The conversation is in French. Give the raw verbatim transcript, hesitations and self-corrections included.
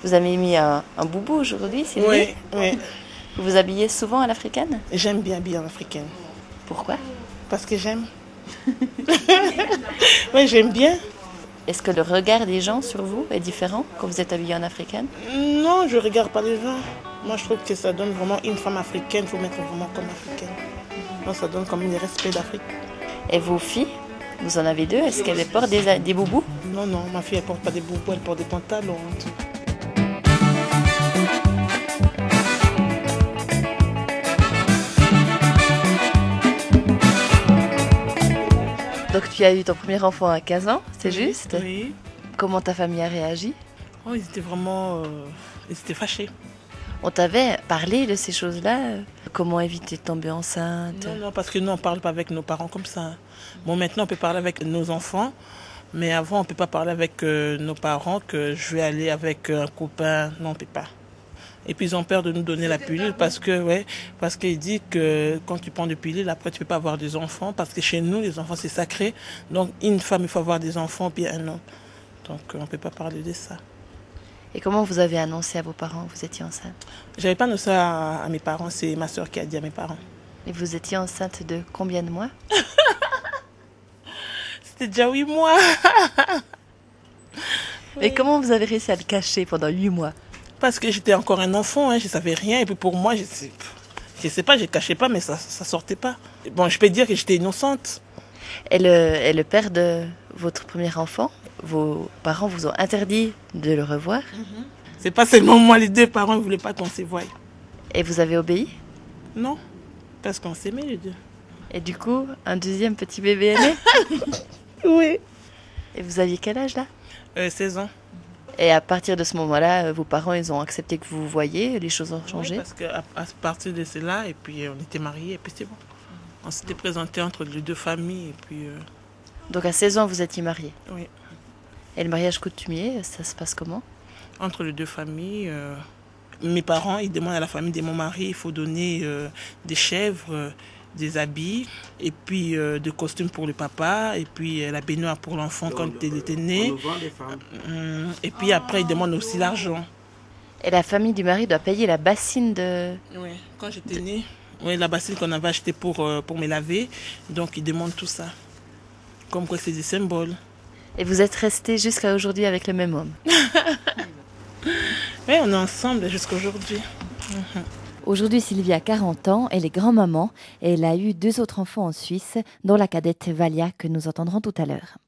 Vous avez mis un, un boubou aujourd'hui, Sylvie? Oui, oui. Vous vous habillez souvent à l'africaine? J'aime bien habiller en africaine. Pourquoi? Parce que j'aime. Oui, j'aime bien. Est-ce que le regard des gens sur vous est différent quand vous êtes habillée en africaine? Non, je ne regarde pas les gens. Moi, je trouve que ça donne vraiment une femme africaine. Il faut mettre vraiment comme africaine. Donc, ça donne comme le respect d'Afrique. Et vos filles, vous en avez deux, est-ce qu'elles portent des, des boubous? Non, non, ma fille, elle ne porte pas des boubous, elle porte des pantalons. Donc tu as eu ton premier enfant à quinze ans, c'est Oui, juste? Oui. Comment ta famille a réagi? Oh, ils étaient vraiment... Euh, ils étaient fâchés. On t'avait parlé de ces choses-là? Comment éviter de tomber enceinte? Non, non, parce que nous, on ne parle pas avec nos parents comme ça. Bon, maintenant, on peut parler avec nos enfants, mais avant, on ne peut pas parler avec euh, nos parents que je vais aller avec un copain. Non, on ne peut pas. Et puis, ils ont peur de nous donner la pilule parce que, ouais, parce qu'ils disent que quand tu prends des pilules, après, tu ne peux pas avoir des enfants. Parce que chez nous, les enfants, c'est sacré. Donc, une femme, il faut avoir des enfants, puis un homme. Donc, on ne peut pas parler de ça. Et comment vous avez annoncé à vos parents que vous étiez enceinte? Je n'avais pas annoncé à, à mes parents, c'est ma soeur qui a dit à mes parents. Et vous étiez enceinte de combien de mois? C'était déjà huit mois. Mais oui. Comment vous avez réussi à le cacher pendant huit mois? Parce que j'étais encore un enfant, hein, je ne savais rien. Et puis pour moi, je ne sais, je sais pas, je ne cachais pas, mais ça ne sortait pas. Bon, je peux dire que j'étais innocente. Et le, et le père de votre premier enfant, vos parents vous ont interdit de le revoir? Mm-hmm. C'est pas seulement moi, les deux parents ne voulaient pas qu'on se voie. Et vous avez obéi? Non, parce qu'on s'aimait les deux. Et du coup, un deuxième petit bébé est né? Oui. Et vous aviez quel âge là? euh, seize ans. Et à partir de ce moment-là, vos parents, ils ont accepté que vous vous voyiez, les choses ont changé? Oui, parce qu'à à partir de cela, et puis on était mariés, et puis c'est bon. On s'était présenté entre les deux familles, et puis... Euh... Donc à seize ans, vous étiez mariés? Oui. Et le mariage coutumier, ça se passe comment? Entre les deux familles, euh... mes parents, ils demandent à la famille de mon mari, il faut donner euh, des chèvres, euh, des habits, et puis euh, des costumes pour le papa, et puis euh, la baignoire pour l'enfant quand il était né. Euh, et puis après, ils demandent aussi l'argent. Et la famille du mari doit payer la bassine de... Oui, quand j'étais née, oui, la bassine qu'on avait achetée pour, euh, pour me laver, donc ils demandent tout ça. Comme quoi c'est des symboles. Et vous êtes restés jusqu'à aujourd'hui avec le même homme? Oui, on est ensemble jusqu'à aujourd'hui. Mmh. Aujourd'hui, Sylvie a quarante ans, elle est grand-maman et elle a eu deux autres enfants en Suisse, dont la cadette Valia que nous entendrons tout à l'heure.